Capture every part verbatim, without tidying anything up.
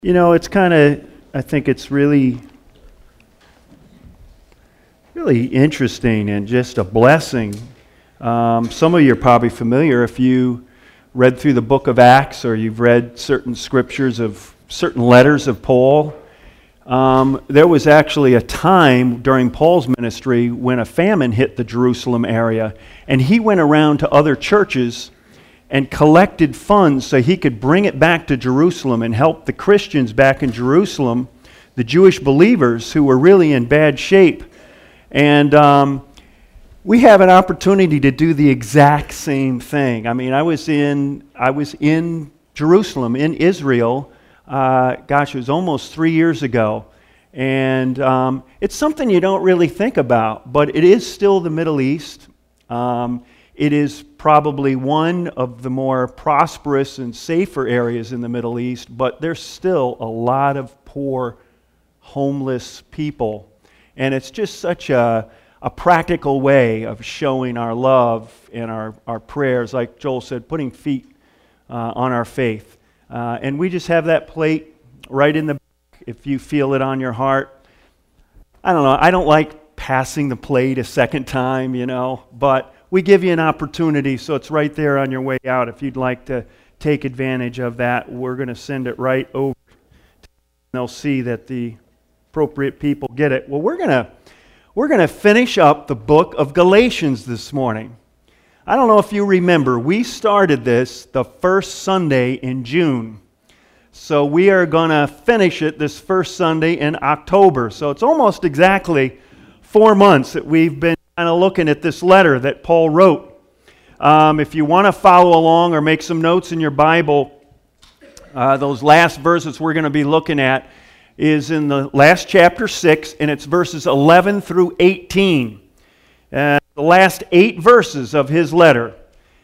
You know, it's kind of, I think it's really, really interesting and just a blessing. Um, some of you are probably familiar if you read through the book of Acts or you've read certain scriptures of certain letters of Paul. Um, there was actually a time during Paul's ministry when a famine hit the Jerusalem area, and he went around to other churches and collected funds so he could bring it back to Jerusalem and help the Christians back in Jerusalem, the Jewish believers who were really in bad shape. And um, we have an opportunity to do the exact same thing. I mean, I was in I was in Jerusalem, in Israel. Uh, gosh, it was almost three years ago, and um, it's something you don't really think about, but it is still the Middle East. Um, It is probably one of the more prosperous and safer areas in the Middle East, but there's still a lot of poor, homeless people. And it's just such a, a practical way of showing our love and our, our prayers, like Joel said, putting feet uh, on our faith. Uh, and we just have that plate right in the back if you feel it on your heart. I don't know, I don't like passing the plate a second time, you know, but we give you an opportunity, so it's right there on your way out. If you'd like to take advantage of that, we're going to send it right over. They'll see that the appropriate people get it. Well, we're going to we're going to finish up the book of Galatians this morning. I don't know if you remember, we started this the first Sunday in June. So we are going to finish it this first Sunday in October. So it's almost exactly four months that we've been kind of looking at this letter that Paul wrote. Um, if you want to follow along or make some notes in your Bible, uh, those last verses we're going to be looking at is in the last chapter six, and it's verses eleven through eighteen. Uh, the last eight verses of his letter.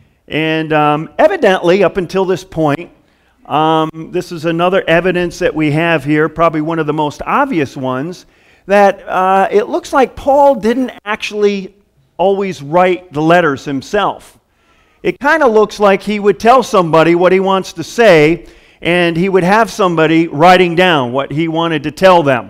And um, evidently, up until this point, um, this is another evidence that we have here, probably one of the most obvious ones, that uh, it looks like Paul didn't actually always write the letters himself. It kind of looks like he would tell somebody what he wants to say, and he would have somebody writing down what he wanted to tell them.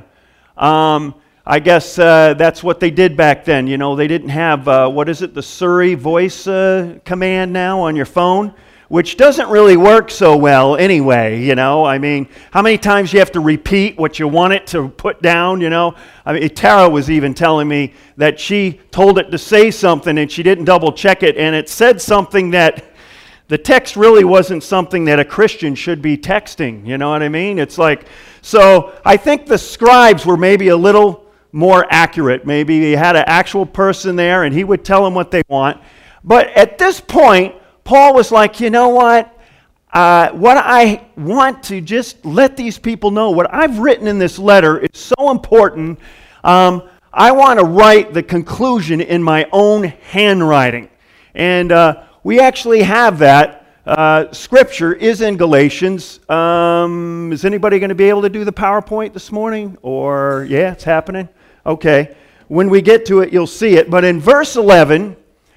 Um, I guess uh, that's what they did back then. You know, they didn't have, uh, what is it, the Siri voice uh, command now on your phone, which doesn't really work so well anyway, you know. I mean, how many times you have to repeat what you want it to put down, you know? I mean, Tara was even telling me that she told it to say something and she didn't double check it, and it said something that the text really wasn't something that a Christian should be texting, you know what I mean? It's like, so I think the scribes were maybe a little more accurate. Maybe they had an actual person there and he would tell them what they want. But at this point, Paul was like, you know what? Uh, what I want to just let these people know, what I've written in this letter is so important. Um, I want to write the conclusion in my own handwriting. And uh, we actually have that. Uh, scripture is in Galatians. Um, is anybody going to be able to do the PowerPoint this morning? Or, yeah, it's happening? Okay. When we get to it, you'll see it. But in verse eleven,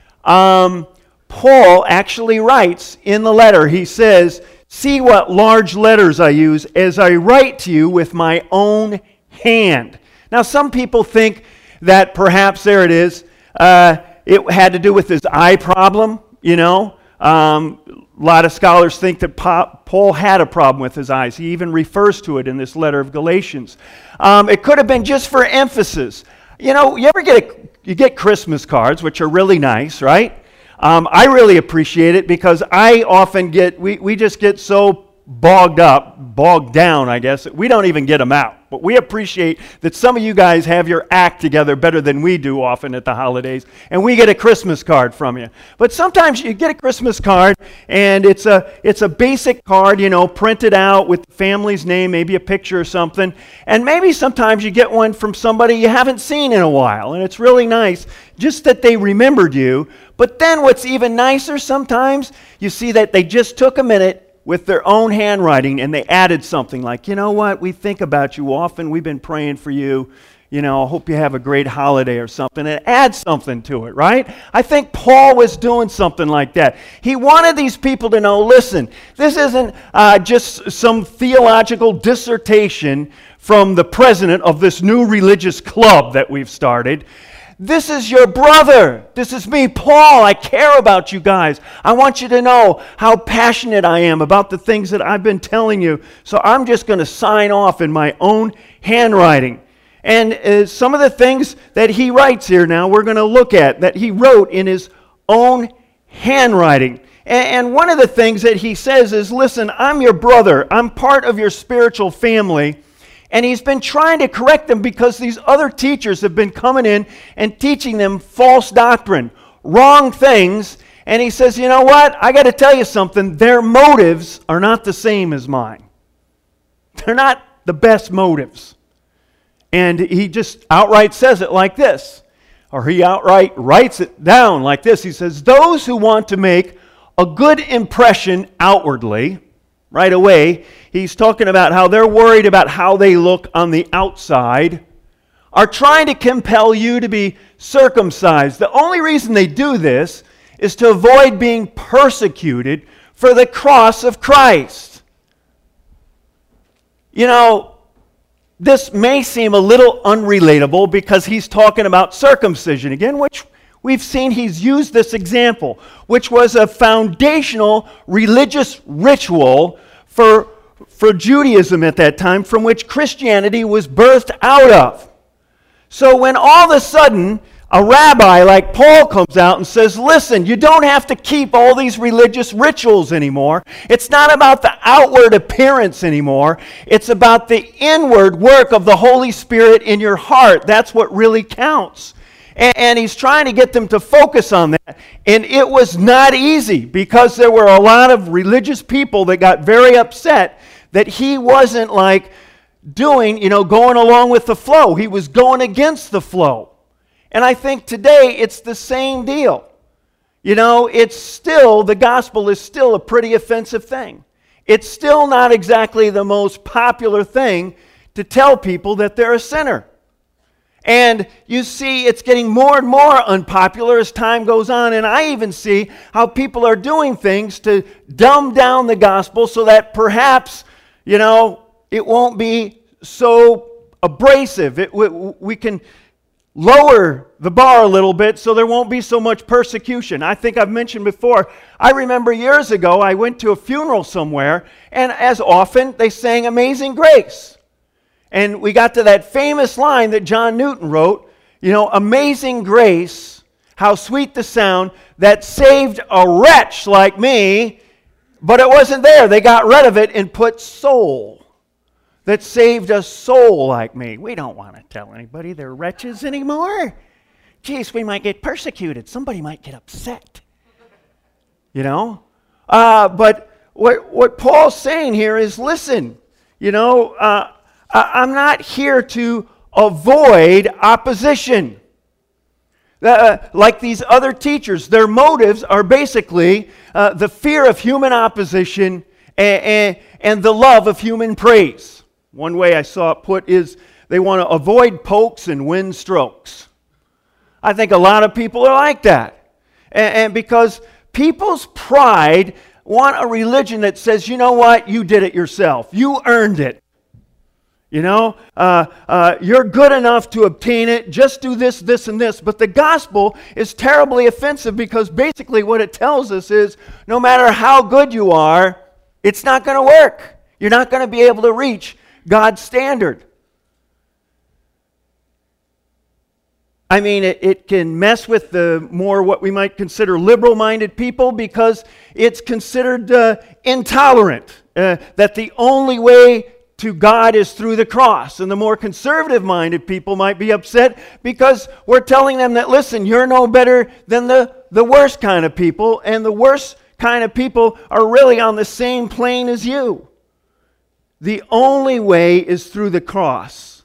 um, Paul actually writes in the letter, he says, "See what large letters I use as I write to you with my own hand." Now, some people think that perhaps, there it is, uh, it had to do with his eye problem, you know. Um, a lot of scholars think that Paul had a problem with his eyes. He even refers to it in this letter of Galatians. Um, it could have been just for emphasis. You know, you ever get a, you get Christmas cards, which are really nice, right? Um, I really appreciate it because I often get, we, we just get so bogged up, bogged down, I guess, that we don't even get them out. But we appreciate that some of you guys have your act together better than we do often at the holidays, and we get a Christmas card from you. But sometimes you get a Christmas card, and it's a it's a basic card, you know, printed out with the family's name, maybe a picture or something, and maybe sometimes you get one from somebody you haven't seen in a while, and it's really nice just that they remembered you. But then what's even nicer sometimes, you see that they just took a minute with their own handwriting and they added something like, you know what, we think about you often, we've been praying for you, you know, I hope you have a great holiday or something, and add something to it, right? I think Paul was doing something like that. He wanted these people to know, listen, this isn't uh, just some theological dissertation from the president of this new religious club that we've started. This is your brother. This is me, Paul. I care about you guys. I want you to know how passionate I am about the things that I've been telling you. So I'm just going to sign off in my own handwriting. And uh, some of the things that he writes here now, we're going to look at, that he wrote in his own handwriting. And, and one of the things that he says is, listen, I'm your brother. I'm part of your spiritual family. And he's been trying to correct them because these other teachers have been coming in and teaching them false doctrine, wrong things. And he says, you know what? I got to tell you something. Their motives are not the same as mine. They're not the best motives. And he just outright says it like this. Or he outright writes it down like this. He says, those who want to make a good impression outwardly, right away, he's talking about how they're worried about how they look on the outside, are trying to compel you to be circumcised. The only reason they do this is to avoid being persecuted for the cross of Christ. You know, this may seem a little unrelatable because he's talking about circumcision again, which we've seen he's used this example, which was a foundational religious ritual for, for Judaism at that time, from which Christianity was birthed out of. So when all of a sudden a rabbi like Paul comes out and says, listen, you don't have to keep all these religious rituals anymore. It's not about the outward appearance anymore. It's about the inward work of the Holy Spirit in your heart. That's what really counts. And he's trying to get them to focus on that. And it was not easy because there were a lot of religious people that got very upset that he wasn't like doing, you know, going along with the flow. He was going against the flow. And I think today it's the same deal. You know, it's still, the gospel is still a pretty offensive thing. It's still not exactly the most popular thing to tell people that they're a sinner. And you see it's getting more and more unpopular as time goes on. And I even see how people are doing things to dumb down the gospel so that perhaps, you know, it won't be so abrasive. It, we, we can lower the bar a little bit so there won't be so much persecution. I think I've mentioned before, I remember years ago I went to a funeral somewhere, and as often they sang Amazing Grace. And we got to that famous line that John Newton wrote, you know, amazing grace, how sweet the sound that saved a wretch like me, but it wasn't there. They got rid of it and put soul, that saved a soul like me. We don't want to tell anybody they're wretches anymore. Geez, we might get persecuted. Somebody might get upset. You know? Uh, but what, what Paul's saying here is, listen, you know, uh, I'm not here to avoid opposition. Uh, like these other teachers, their motives are basically uh, the fear of human opposition and, and, and the love of human praise. One way I saw it put is they want to avoid pokes and win strokes. I think a lot of people are like that. And, and because people's pride want a religion that says, you know what, you did it yourself. You earned it. You know, uh, uh, you're good enough to obtain it. Just do this, this, and this. But the gospel is terribly offensive because basically what it tells us is no matter how good you are, it's not going to work. You're not going to be able to reach God's standard. I mean, it, it can mess with the more what we might consider liberal-minded people because it's considered uh, intolerant, uh, that the only way to God is through the cross. And the more conservative-minded people might be upset because we're telling them that, listen, you're no better than the, the worst kind of people, and the worst kind of people are really on the same plane as you. The only way is through the cross.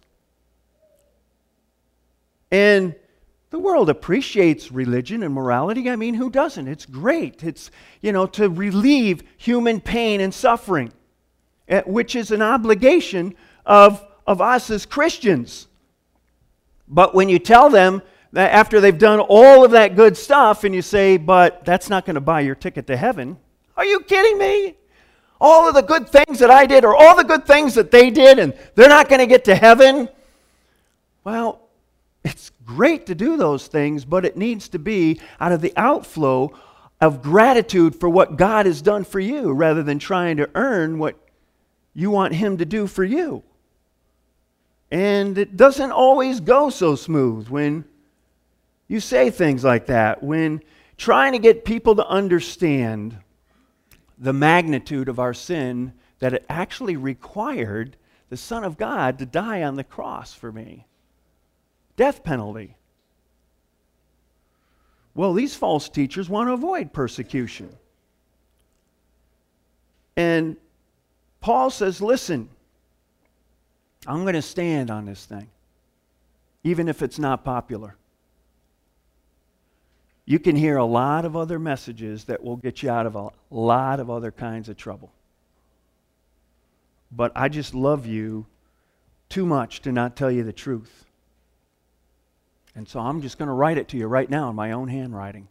And the world appreciates religion and morality. I mean, who doesn't? It's great. It's, you know, to relieve human pain and suffering, which is an obligation of, of us as Christians. But when you tell them that after they've done all of that good stuff and you say, but that's not going to buy your ticket to heaven, are you kidding me? All of the good things that I did or all the good things that they did and they're not going to get to heaven? Well, it's great to do those things, but it needs to be out of the outflow of gratitude for what God has done for you rather than trying to earn what you want Him to do for you. And it doesn't always go so smooth when you say things like that, when trying to get people to understand the magnitude of our sin, that it actually required the Son of God to die on the cross for me. Death penalty. Well, these false teachers want to avoid persecution. And Paul says, listen, I'm going to stand on this thing, even if it's not popular. You can hear a lot of other messages that will get you out of a lot of other kinds of trouble. But I just love you too much to not tell you the truth. And so I'm just going to write it to you right now in my own handwriting.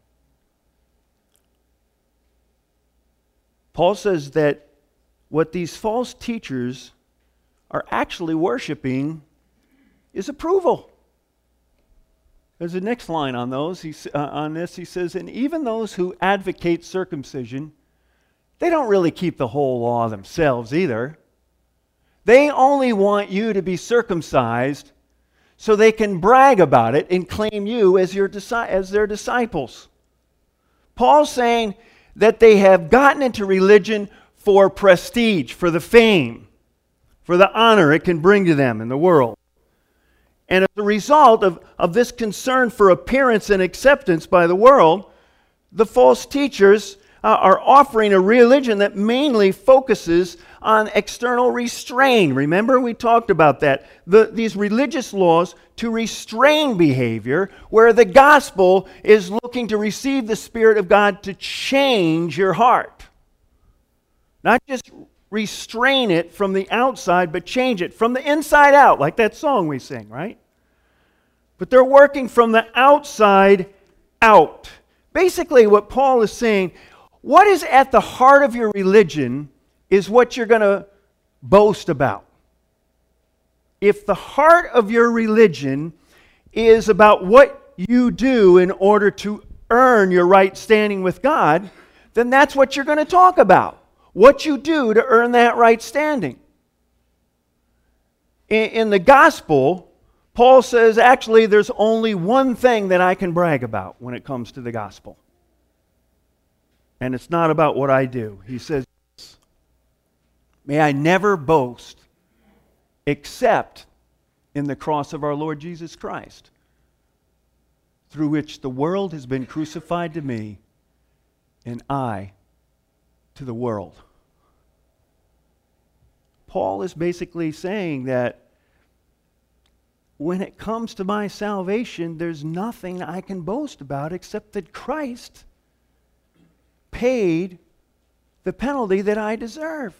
Paul says that what these false teachers are actually worshiping is approval. There's the next line on those. He, uh, on this, he says, and even those who advocate circumcision, they don't really keep the whole law themselves either. They only want you to be circumcised so they can brag about it and claim you as, your, as their disciples. Paul's saying that they have gotten into religion for prestige, for the fame, for the honor it can bring to them in the world. And as a result of, of this concern for appearance and acceptance by the world, the false teachers uh, are offering a religion that mainly focuses on external restraint. Remember, we talked about that. The, these religious laws to restrain behavior, where the gospel is looking to receive the Spirit of God to change your heart. Not just restrain it from the outside, but change it from the inside out, like that song we sing, right? But they're working from the outside out. Basically, what Paul is saying, what is at the heart of your religion is what you're going to boast about. If the heart of your religion is about what you do in order to earn your right standing with God, then that's what you're going to talk about. What you do to earn that right standing. In, in the gospel, Paul says, actually, there's only one thing that I can brag about when it comes to the gospel. And it's not about what I do. He says, may I never boast except in the cross of our Lord Jesus Christ, through which the world has been crucified to me, and I to the world. Paul is basically saying that when it comes to my salvation, there's nothing I can boast about except that Christ paid the penalty that I deserve.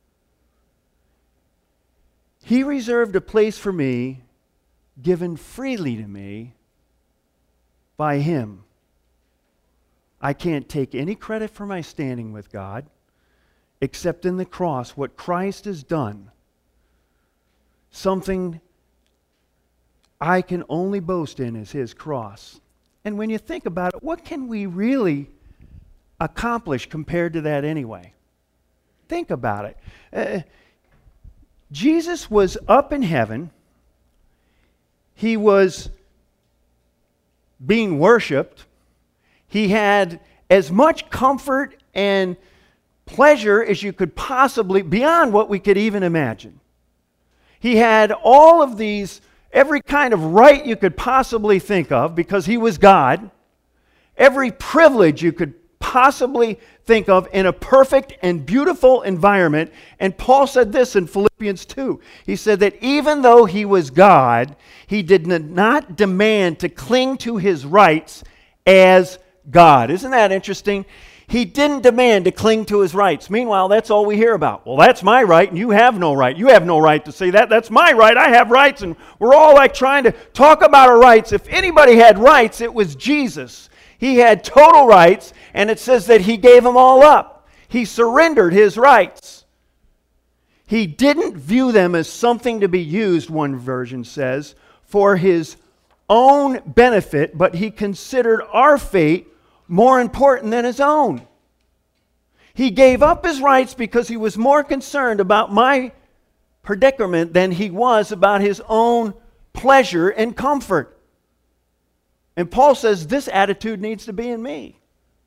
He reserved a place for me, given freely to me by Him. I can't take any credit for my standing with God, except in the cross, what Christ has done. Something I can only boast in is His cross. And when you think about it, what can we really accomplish compared to that anyway? Think about it. Uh, Jesus was up in heaven. He was being worshiped. He had as much comfort and pleasure as you could possibly, beyond what we could even imagine. He had all of these, every kind of right you could possibly think of, because He was God. Every privilege you could possibly think of in a perfect and beautiful environment. And Paul said this in Philippians two. He said that even though He was God, He did not demand to cling to His rights as God. Isn't that interesting? He didn't demand to cling to his rights. Meanwhile, that's all we hear about. Well, that's my right, and you have no right. You have no right to say that. That's my right. I have rights, and we're all like trying to talk about our rights. If anybody had rights, it was Jesus. He had total rights, and it says that he gave them all up. He surrendered his rights. He didn't view them as something to be used, one version says, for his own benefit, but he considered our fate more important than his own. He gave up his rights because he was more concerned about my predicament than he was about his own pleasure and comfort. And Paul says this attitude needs to be in me.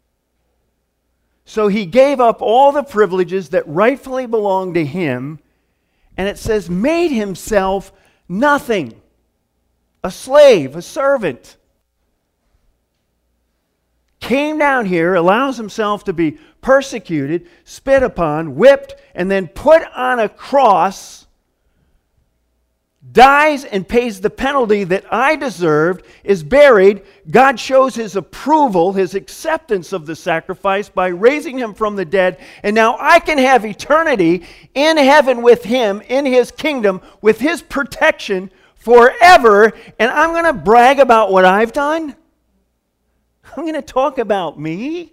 So he gave up all the privileges that rightfully belonged to him, and it says made himself nothing, a slave, a servant. Came down here, allows himself to be persecuted, spit upon, whipped, and then put on a cross, dies and pays the penalty that I deserved, is buried. God shows his approval, his acceptance of the sacrifice by raising him from the dead, and now I can have eternity in heaven with him, in his kingdom, with his protection forever, and I'm going to brag about what I've done? I'm going to talk about me?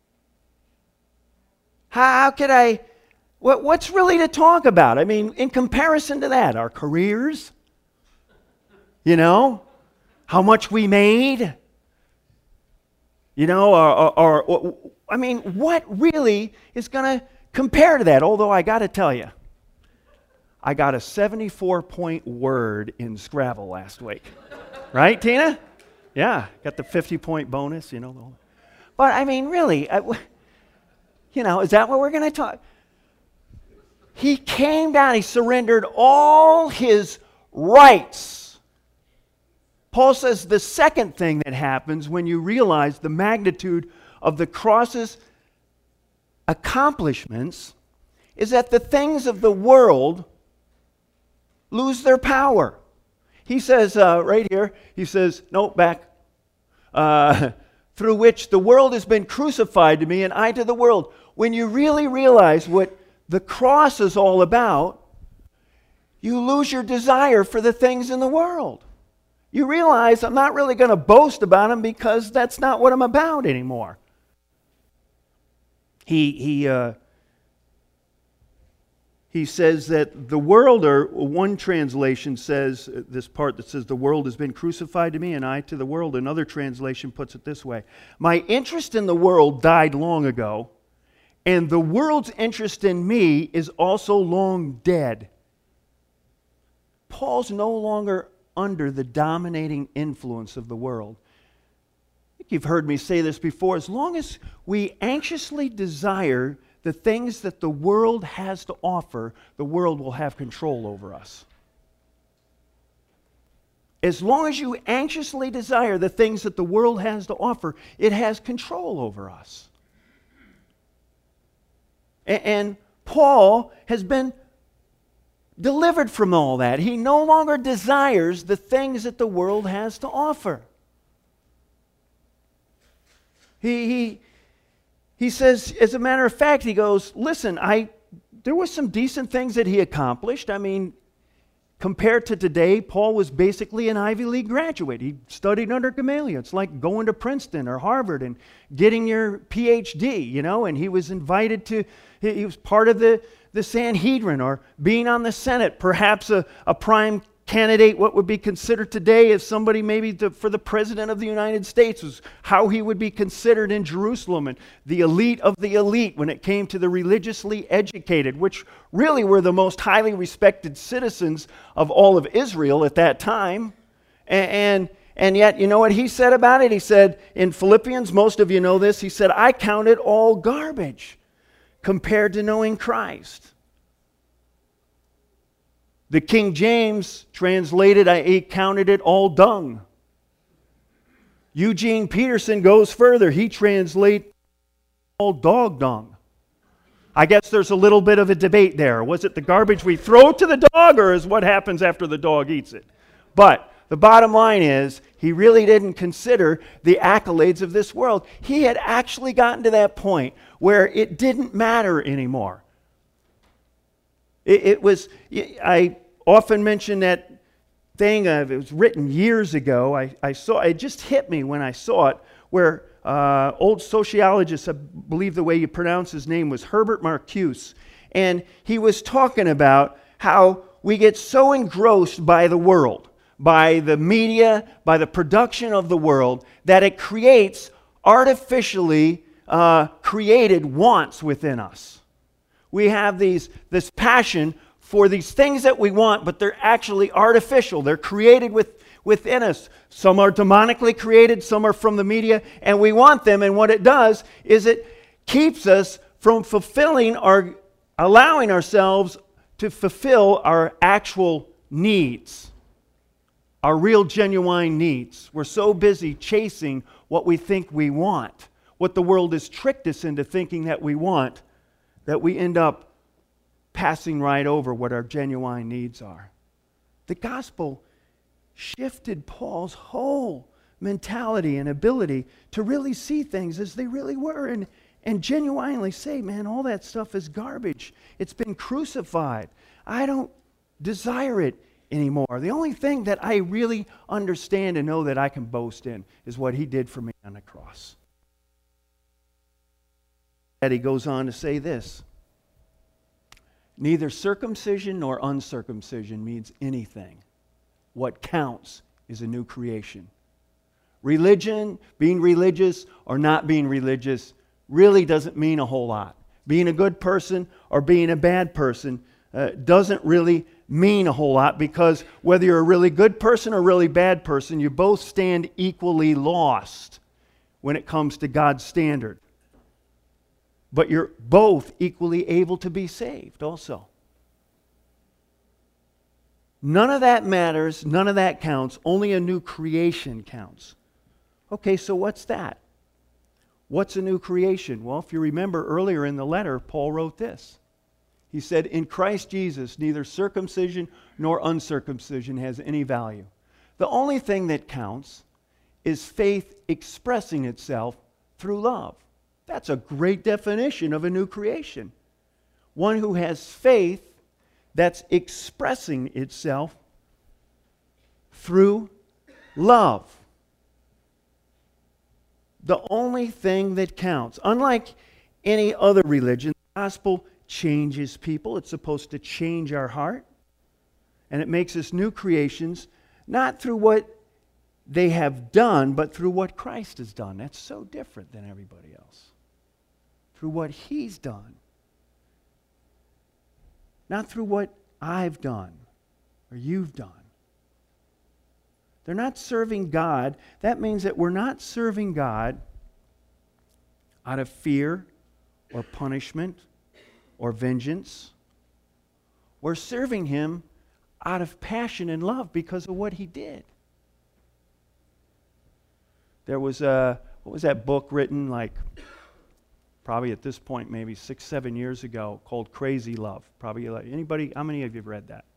How, how could I, what, what's really to talk about? I mean, in comparison to that, our careers, you know, how much we made, you know, or, or, or I mean, what really is going to compare to that? Although I got to tell you, I got a seventy-four point word in Scrabble last week. Right, Tina? Yeah, got the fifty point bonus, you know. But I mean, really, I, you know, is that what we're going to talk? He came down, he surrendered all his rights. Paul says the second thing that happens when you realize the magnitude of the cross's accomplishments is that the things of the world lose their power. He says uh, right here, he says, no, back, uh, through which the world has been crucified to me and I to the world. When you really realize what the cross is all about, you lose your desire for the things in the world. You realize I'm not really going to boast about them because that's not what I'm about anymore. He, he, uh, He says that the world, or one translation says, this part that says, the world has been crucified to me and I to the world. Another translation puts it this way: my interest in the world died long ago, and the world's interest in me is also long dead. Paul's no longer under the dominating influence of the world. I think you've heard me say this before. As long as we anxiously desire the things that the world has to offer, the world will have control over us. As long as you anxiously desire the things that the world has to offer, it has control over us. And Paul has been delivered from all that. He no longer desires the things that the world has to offer. He, he, he says, as a matter of fact, he goes, listen, I, there were some decent things that he accomplished. I mean, compared to today, Paul was basically an Ivy League graduate. He studied under Gamaliel. It's like going to Princeton or Harvard and getting your P H D, you know, and he was invited to, he was part of the, the Sanhedrin or being on the Senate, perhaps a, a prime candidate, what would be considered today as somebody maybe to, for the President of the United States, was how he would be considered in Jerusalem, and the elite of the elite when it came to the religiously educated, which really were the most highly respected citizens of all of Israel at that time. And, and, and yet, you know what he said about it? He said in Philippians, most of you know this, he said, I count it all garbage compared to knowing Christ. The King James translated, he counted it all dung. Eugene Peterson goes further. He translates all dog dung. I guess there's a little bit of a debate there. Was it the garbage we throw to the dog, or is what happens after the dog eats it? But the bottom line is, He really didn't consider the accolades of this world. He had actually gotten to that point where it didn't matter anymore. It, it was, I often mention that thing, uh, it was written years ago. I, I saw, it just hit me when I saw it, where uh, old sociologist, I believe the way you pronounce his name was Herbert Marcuse, and he was talking about how we get so engrossed by the world, by the media, by the production of the world, that it creates artificially uh, created wants within us. We have these this passion for these things that we want, but they're actually artificial. They're created with, within us. Some are demonically created, some are from the media, and we want them, and what it does is it keeps us from fulfilling our, allowing ourselves to fulfill our actual needs. Our real, genuine needs. We're so busy chasing what we think we want, what the world has tricked us into thinking that we want, that we end up passing right over what our genuine needs are. The gospel shifted Paul's whole mentality and ability to really see things as they really were and, and genuinely say, man, all that stuff is garbage. It's been crucified. I don't desire it anymore. The only thing that I really understand and know that I can boast in is what he did for me on the cross. And he goes on to say this: neither circumcision nor uncircumcision means anything. What counts is a new creation. Religion, being religious or not being religious, really doesn't mean a whole lot. Being a good person or being a bad person uh, doesn't really mean a whole lot, because whether you're a really good person or a really bad person, you both stand equally lost when it comes to God's standard. But you're both equally able to be saved also. None of that matters, none of that counts, only a new creation counts. Okay, so what's that? What's a new creation? Well, if you remember earlier in the letter, Paul wrote this. He said, in Christ Jesus, neither circumcision nor uncircumcision has any value. The only thing that counts is faith expressing itself through love. That's a great definition of a new creation. One who has faith that's expressing itself through love. The only thing that counts. Unlike any other religion, the gospel changes people. It's supposed to change our heart. And it makes us new creations, not through what they have done, but through what Christ has done. That's so different than everybody else. Through what He's done. Not through what I've done or you've done. They're not serving God. That means that we're not serving God out of fear or punishment or vengeance. We're serving Him out of passion and love because of what He did. There was a, what was that book written like, probably at this point maybe six, seven years ago, called Crazy Love. Probably like, anybody, how many of you have read that?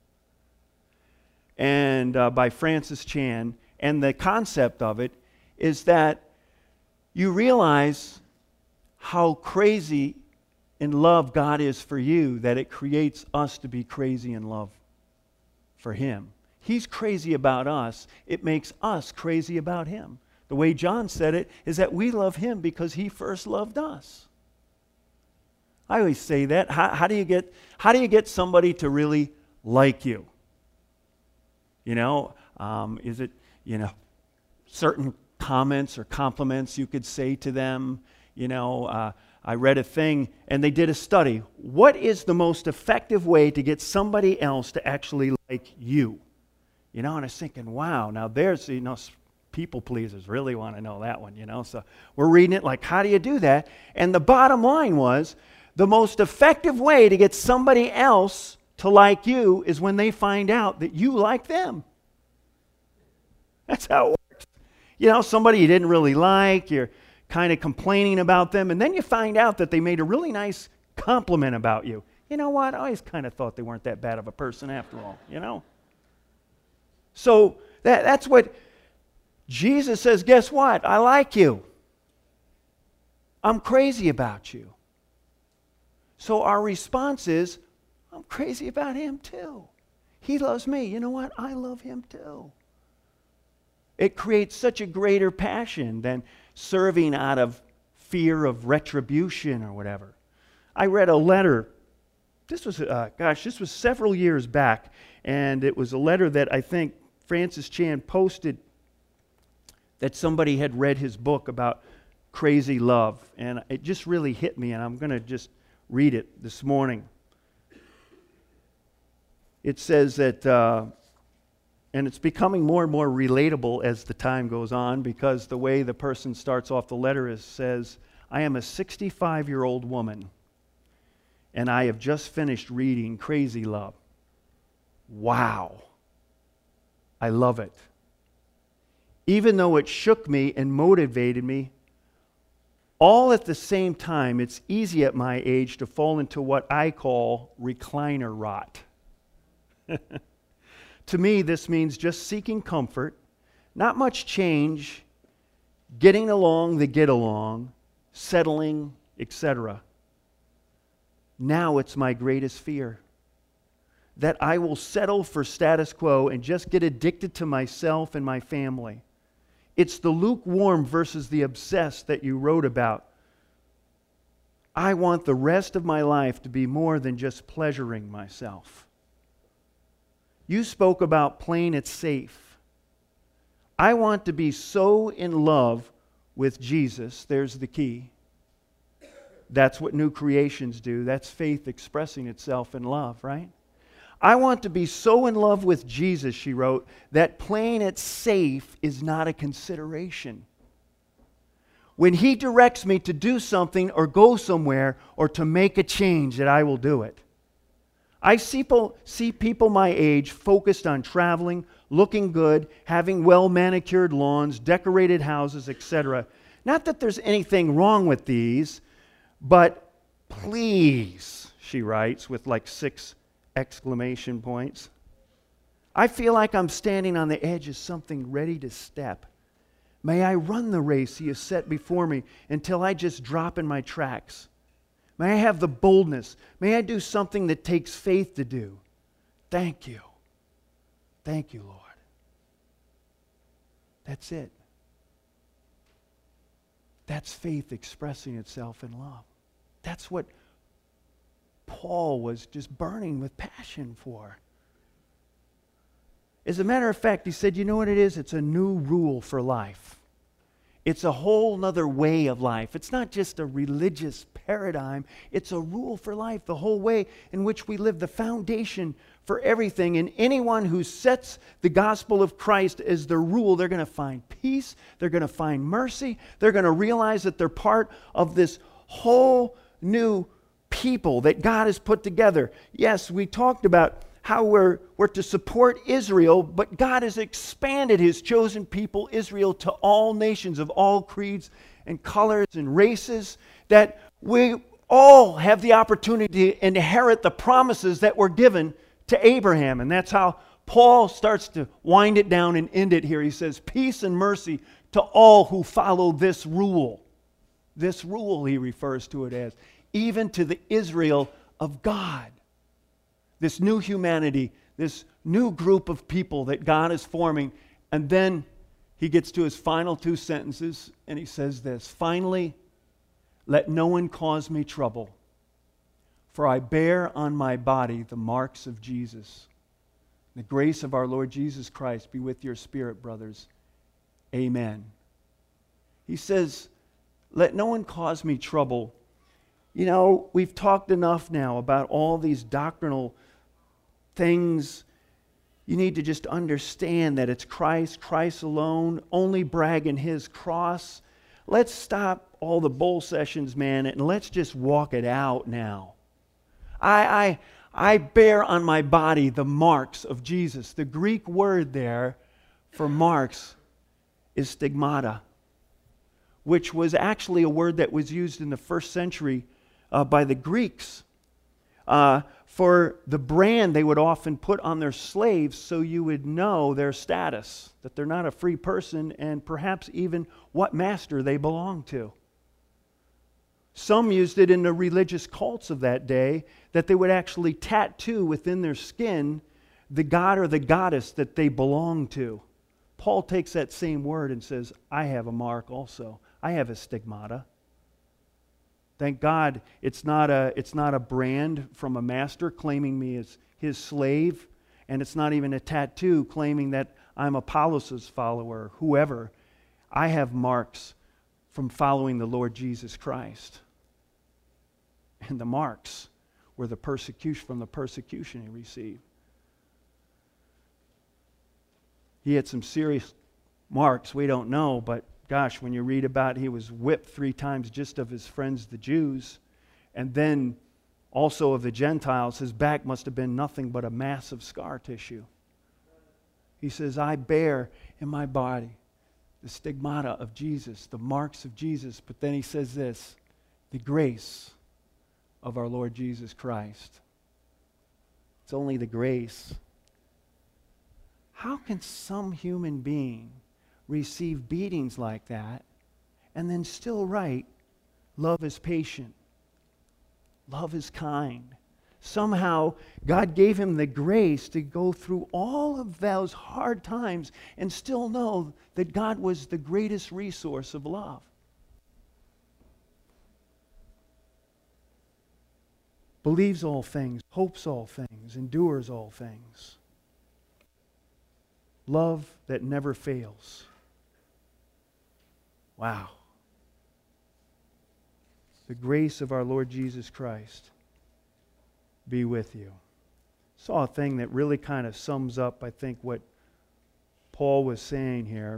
And uh, by Francis Chan. And the concept of it is that you realize how crazy in love God is for you, that it creates us to be crazy in love for Him. He's crazy about us. It makes us crazy about Him. The way John said it is that we love Him because He first loved us. I always say that. How, how do you get, how do you get somebody to really like you? You know, um, is it, you know, certain comments or compliments you could say to them? You know, uh, I read a thing and they did a study. What is the most effective way to get somebody else to actually like you? You know, and I was thinking, wow, now there's, you know, people pleasers really want to know that one, you know. So we're reading it like, how do you do that? And the bottom line was, the most effective way to get somebody else to like you is when they find out that you like them. That's how it works. You know, somebody you didn't really like, you're kind of complaining about them, and then you find out that they made a really nice compliment about you. You know what? I always kind of thought they weren't that bad of a person after all, you know? So that, that's what Jesus says, guess what? I like you. I'm crazy about you. So our response is, I'm crazy about him too. He loves me. You know what? I love him too. It creates such a greater passion than serving out of fear of retribution or whatever. I read a letter. This was, uh, gosh, this was several years back. And it was a letter that I think Francis Chan posted that somebody had read his book about crazy love. And it just really hit me. And I'm going to just read it this morning. It says that, uh, and it's becoming more and more relatable as the time goes on, because the way the person starts off the letter is, says, I am a sixty-five-year-old woman, and I have just finished reading Crazy Love. Wow. I love it. Even though it shook me and motivated me, all at the same time, it's easy at my age to fall into what I call recliner rot. To me, this means just seeking comfort, not much change, getting along the get along, settling, et cetera. Now it's my greatest fear that I will settle for status quo and just get addicted to myself and my family. It's the lukewarm versus the obsessed that you wrote about. I want the rest of my life to be more than just pleasuring myself. You spoke about playing it safe. I want to be so in love with Jesus. There's the key. That's what new creations do. That's faith expressing itself in love, right? I want to be so in love with Jesus, she wrote, that playing it safe is not a consideration. When He directs me to do something or go somewhere or to make a change, that I will do it. I see people, see people my age focused on traveling, looking good, having well-manicured lawns, decorated houses, et cetera. Not that there's anything wrong with these, but please, she writes with like six exclamation points. I feel like I'm standing on the edge of something ready to step. May I run the race He has set before me until I just drop in my tracks. May I have the boldness. May I do something that takes faith to do. Thank you. Thank you, Lord. That's it. That's faith expressing itself in love. That's what Paul was just burning with passion for. As a matter of fact, he said, you know what it is? It's a new rule for life. It's a whole nother way of life. It's not just a religious paradigm. It's a rule for life, the whole way in which we live, the foundation for everything. And anyone who sets the gospel of Christ as their rule, they're going to find peace. They're going to find mercy. They're going to realize that they're part of this whole new people that God has put together. Yes, we talked about how we're, we're to support Israel, but God has expanded His chosen people, Israel, to all nations of all creeds and colors and races, that we all have the opportunity to inherit the promises that were given to Abraham. And that's how Paul starts to wind it down and end it here. He says, peace and mercy to all who follow this rule. This rule, he refers to it as, even to the Israel of God. This new humanity, this new group of people that God is forming. And then he gets to his final two sentences and he says this, finally, let no one cause me trouble, for I bear on my body the marks of Jesus. The grace of our Lord Jesus Christ be with your spirit, brothers. Amen. He says, let no one cause me trouble. You know, we've talked enough now about all these doctrinal things. You need to just understand that it's Christ, Christ alone, only brag in His cross. Let's stop all the bull sessions, man, and let's just walk it out now. I, I, I bear on my body the marks of Jesus. The Greek word there for marks is stigmata, which was actually a word that was used in the first century uh, by the Greeks uh, for the brand they would often put on their slaves so you would know their status, that they're not a free person, and perhaps even what master they belong to. Some used it in the religious cults of that day, that they would actually tattoo within their skin the god or the goddess that they belong to. Paul takes that same word and says, I have a mark also. I have a stigmata. Thank God it's not a, it's not a brand from a master claiming me as his slave, and it's not even a tattoo claiming that I'm Apollos' follower, whoever. I have marks from following the Lord Jesus Christ. And the marks were the persecution from the persecution he received. He had some serious marks, we don't know, but gosh, when you read about he was whipped three times just of his friends, the Jews, and then also of the Gentiles, his back must have been nothing but a massive scar tissue. He says, I bear in my body the stigmata of Jesus, the marks of Jesus. But then he says this, the grace of our Lord Jesus Christ. It's only the grace. How can some human being receive beatings like that and then still write, love is patient, love is kind? Somehow God gave him the grace to go through all of those hard times and still know that God was the greatest resource of love. Believes all things, hopes all things, endures all things. Love that never fails. Wow. The grace of our Lord Jesus Christ be with you. Saw a thing that really kind of sums up, I think, what Paul was saying here.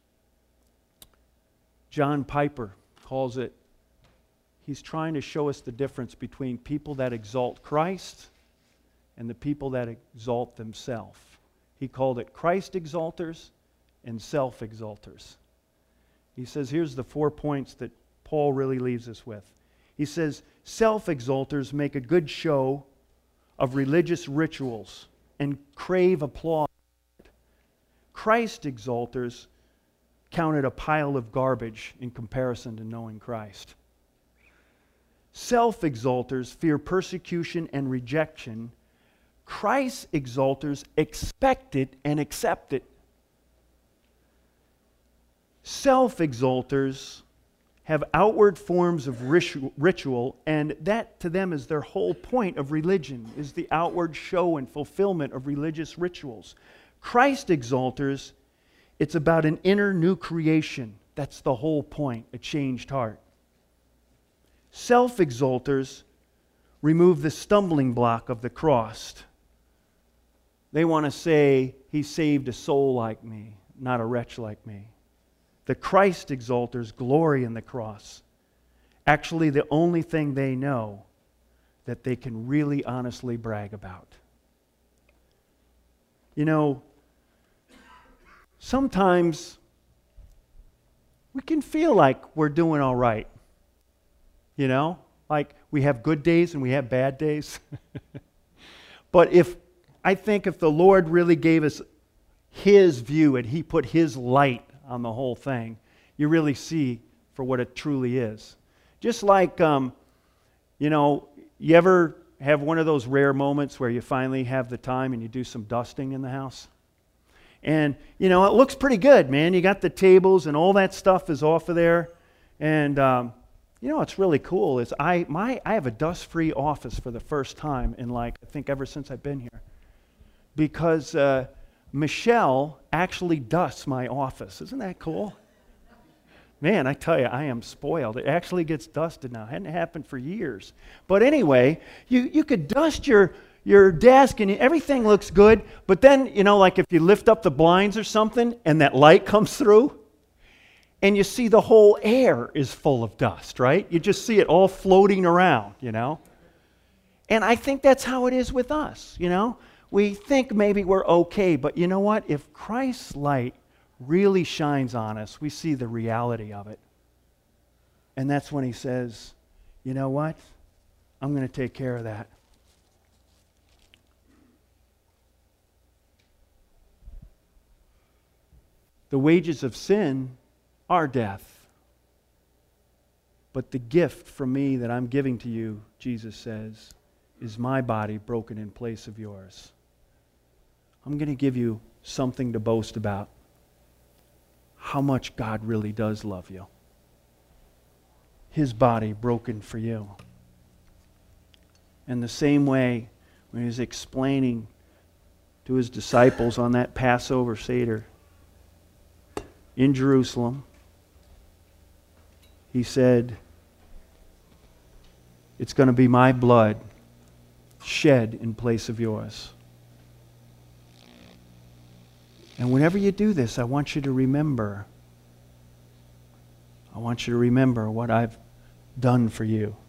John Piper calls it, he's trying to show us the difference between people that exalt Christ and the people that exalt themselves. He called it Christ exalters and self-exalters. He says, here's the four points that Paul really leaves us with. He says, self-exalters make a good show of religious rituals and crave applause. Christ exalters count it a pile of garbage in comparison to knowing Christ. Self-exalters fear persecution and rejection. Christ exalters expect it and accept it. Self-exalters have outward forms of ritual, and that to them is their whole point of religion, is the outward show and fulfillment of religious rituals. Christ exalters, it's about an inner new creation. That's the whole point, a changed heart. Self-exalters remove the stumbling block of the cross. They want to say, He saved a soul like me, not a wretch like me. The Christ exalters glory in the cross. Actually, the only thing they know that they can really honestly brag about. You know, sometimes we can feel like we're doing all right. You know, like we have good days and we have bad days. But if, I think if the Lord really gave us His view and He put His light on the whole thing, you really see for what it truly is. Just like, um, you know, you ever have one of those rare moments where you finally have the time and you do some dusting in the house? And, you know, it looks pretty good, man. You got the tables and all that stuff is off of there. And, um, you know what's really cool is I, my, I have a dust-free office for the first time in, like, I think ever since I've been here. Because uh, Michelle actually dusts my office. Isn't that cool? Man, I tell you, I am spoiled. It actually gets dusted now. It hadn't happened for years. But anyway, you, you could dust your, your desk and everything looks good, but then, you know, like if you lift up the blinds or something and that light comes through and you see the whole air is full of dust, right? You just see it all floating around, you know? And I think that's how it is with us, you know? We think maybe we're okay, but you know what? If Christ's light really shines on us, we see the reality of it. And that's when He says, you know what? I'm going to take care of that. The wages of sin are death. But the gift from me that I'm giving to you, Jesus says, is my body broken in place of yours. I'm going to give you something to boast about. How much God really does love you. His body broken for you. And the same way, when he was explaining to his disciples on that Passover Seder in Jerusalem, he said, it's going to be my blood shed in place of yours. And whenever you do this, I want you to remember, I want you to remember what I've done for you.